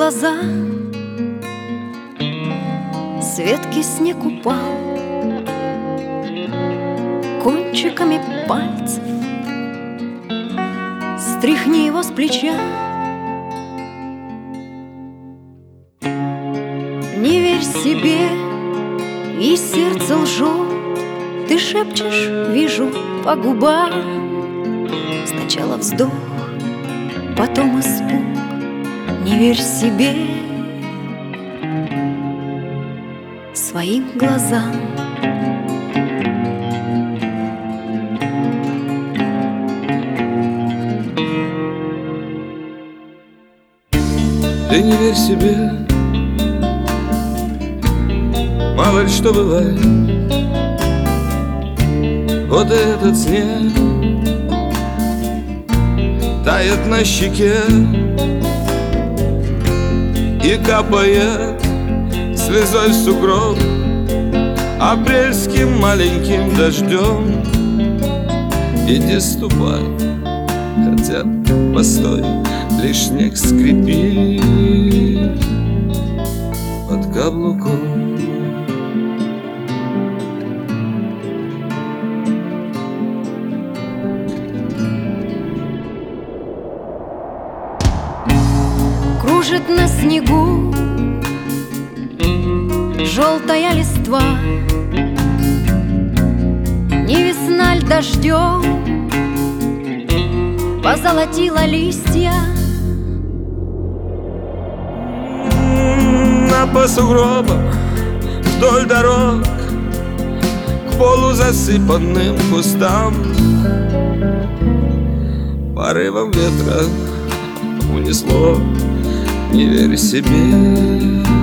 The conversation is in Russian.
глаза, с ветки снег упал кончиками пальцев. Стряхни его с плеча. Не верь себе, и сердце лжет. Ты шепчешь, вижу по губам. Сначала вздох, потом испуг. Не верь себе, своим глазам. Ты не верь себе, мало ли что бывает. Вот и этот снег тает на щеке и капает слезой в сугроб апрельским маленьким дождем. Иди ступай, хотя постой, лишь снег скрипит под каблуком. Кружит на снегу желтая листва. Не весна ль дождем позолотила листья. По сугробам вдоль дорог к полузасыпанным кустам порывом ветра унесло. Не верь себе,